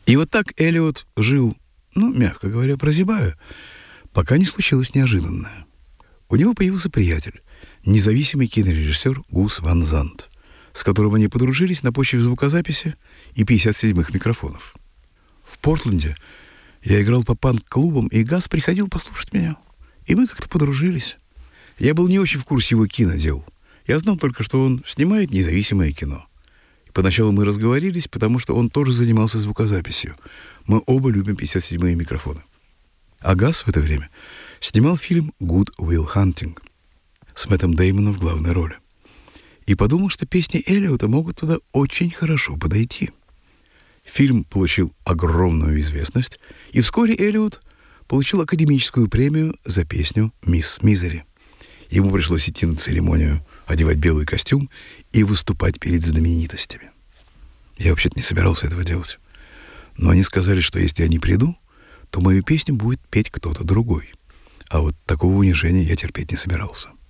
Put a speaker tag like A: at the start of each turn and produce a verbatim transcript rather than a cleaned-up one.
A: И вот так Эллиот жил, ну, мягко говоря, прозябая, пока не случилось неожиданное. У него появился приятель, независимый кинорежиссер Гус Ван Зант, с которым они подружились на почве звукозаписи и пятьдесят седьмых микрофонов. В Портленде я играл по панк-клубам, и Гас приходил послушать меня. И мы как-то подружились. Я был не очень в курсе его кинодел. Я знал только, что он снимает независимое кино. И поначалу мы разговорились, потому что он тоже занимался звукозаписью. Мы оба любим пятьдесят седьмые микрофоны. А Гас в это время снимал фильм «Good Will Hunting» с Мэттом Дэймоном в главной роли. И подумал, что песни Эллиота могут туда очень хорошо подойти. Фильм получил огромную известность, и вскоре Эллиот получил академическую премию за песню «Мисс Мизери». Ему пришлось идти на церемонию, одевать белый костюм и выступать перед знаменитостями. Я вообще-то не собирался этого делать. Но они сказали, что если я не приду, то мою песню будет петь кто-то другой. А вот такого унижения я терпеть не собирался.